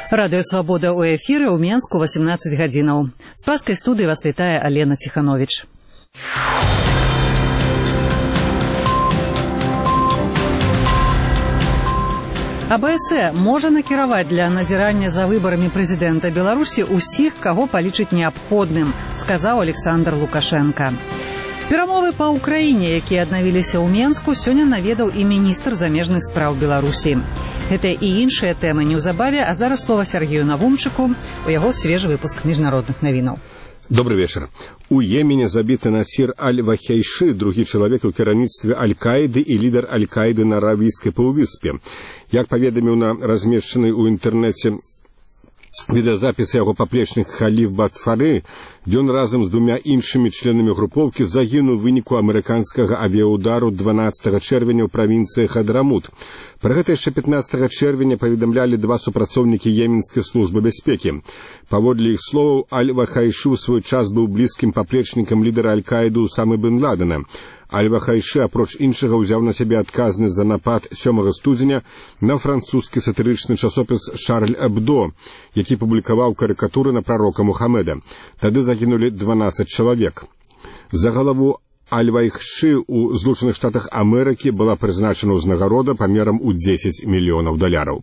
Радыё Свабода ў эфіры ў Менску 18 гадзінаў. З праскай студыі вас вітае Алена Ціхановіч. АБС можа накіраваць для назірання за выбарамі прэзідэнта Беларусі ўсіх, каго палічыць неабходным, сказаў Александр Лукашенко. Перамовы па Ўкраіне, якія аднавіліся ў Менску, сёння наведаў і міністр замежных спраў Беларусі. Гэта і іншыя тэмы неўзабаве, а зараз слова Сергею Навумчыку, у яго свежы выпуск міжнародных навінаў. Добрый вечер. У Йемене забіты Насір Аль-Вахейши, другі чалавек у кіраўніцтве Аль-Каіды і лідар Аль-Каіды на Аравійскай паўвыспе. Як паведаміў на размешчанай у інтэрнэце відэазапіс яго паплечнік Халіф Батфары, ён разам з двумя іншымі членамі групоўкі загінуў у выніку амерыканскага авіаудару 12 чэрвеня ў правінцыі Хадрамут. Пра гэта яшчэ 15 чэрвеня паведамлялі два супрацоўнікі Йеменскай службы бяспекі. Паводле іх словаў, Аль-Вахайши ў свой час быў блізкім паплечнікам лідара Аль-Каіды Усамы бен Ладена. Аль-Вахайши, апроч іншага, узяў на сябе адказнасць за напад 7 студзеня на французскі сатырычны часопіс «Шарль Эбдо», які публікаваў карыкатуры на прарока Мухаммеда. Тады загінулі 12 чалавек. За галаву Аль-Вахайши ў Злучаных Штатах Амерыкі была прызначана ўзнагарода памерам у $10 мільёнаў.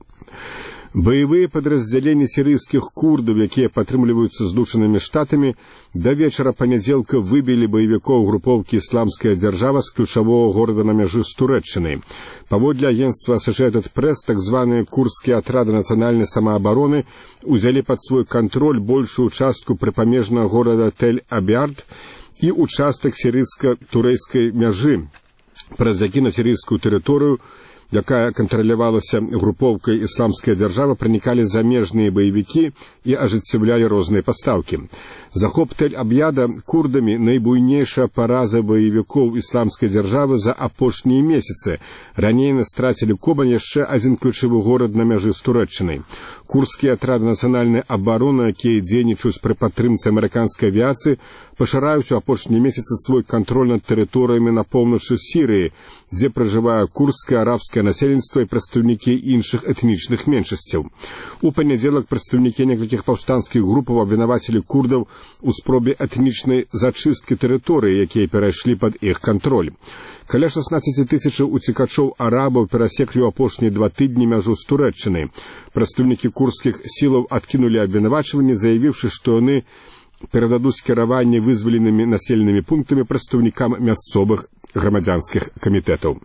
Боевые подразделения сирийских курдов, якія падтрымліваюцца Злучанымі Штатамі, да вечара панядзелка выбілі баевікоў групоўкі «Ісламская дзяржава» з ключавого горада на мяжы з Турэччынай. Паводле агентства Associated Press, так званыя курдскія атрады нацыянальнай самаабароны узялі пад свой кантроль большую частку прыпамежнага горада Тель-Абьярд і участак сірыйска-турэйскай мяжы, праз які на сірыйскую тэрыторыю, якая кантралявалася групоўкай «Ісламская дзяржава», пранікалі замежныя баевікі і ажыццяўлялі розныя пастаўкі. Захоп Тель-Абьяда курдамі найбуйнейшая параза баевікоў «Ісламскай дзяржавы» за апошнія месяцы. Раней яны страцілі Кобань, яшчэ адзін ключавы горад на мяжы з Турэччынай. Курдскія атрады нацыянальнай абароны, якія дзейнічаюць пры падтрымцы амерыканскай авіяцыі, пашыраюць у апошнія месяцы свой кантроль над тэрыторыямі на поўначы Сірыі, дзе пражывае курдскае арабскае насельніцтва і прадстаўнікі іншых этнічных меншасцяў. У панядзелак прадстаўнікі некалькіх паўстанцкіх групаў абвінавацілі курдаў у спробе этнічнай зачысткі тэрыторыі, якія перайшлі пад іх кантроль. Каля 16 тысячаў уцекачоў арабаў перасеклі ў апошнія 2 тыдні мяжу з Турэччынай. Прадстаўнікі курдскіх сілаў адкінулі абвінавачванні, заявіўшы, што яны перададуць кіраванне вызваленымі населенымі пунктамі прадстаўнікам мясцовых грамадзянскіх камітэтаў.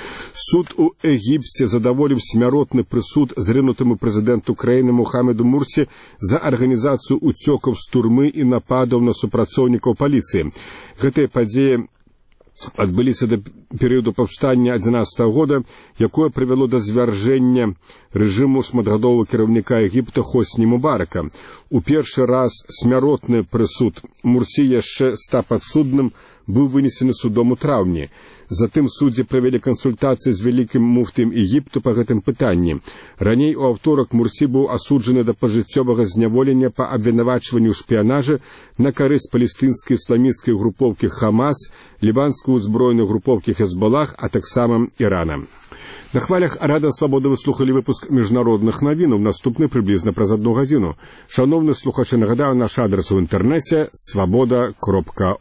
Суд у Егіпце задаволіў смяротны прысуд зрынутаму прэзідэнту краіны Мухаммеду Мурсі за арганізацыю уцёкаў з турмы і нападаў на супрацоўнікаў паліцыі. Гэтыя падзеі адбыліся да перыяду паўстання 11 года, якое прывяло да звяржэння рэжыму шматгадовага кіраўніка Егіпта Хосні Мубарака. У першы раз смяротны прысуд Мурсі яшчэ ста падсудным быў вынесены судом у траўні. Затым суддзі правялі кансультацыі з вялікім муфтым Егіпту па гэтым пытанні. Раней у аўторак Мурсі быў асуджаны да пажыццёвага зняволення па абвінавачванню ў шпіянажы на карысць палестынскай ісламісцкай групоўкі Хамас, лібанскай узброенай групоўкі Хезбалах, а таксама Ірана. На хвалях Радыё Свабода вы слухалі выпуск міжнародных навінаў, наступны прыблізна праз 1 гадзіну. Шановны слухачы, нагадаю, наш адрас у інтэрнэце свабода.орг.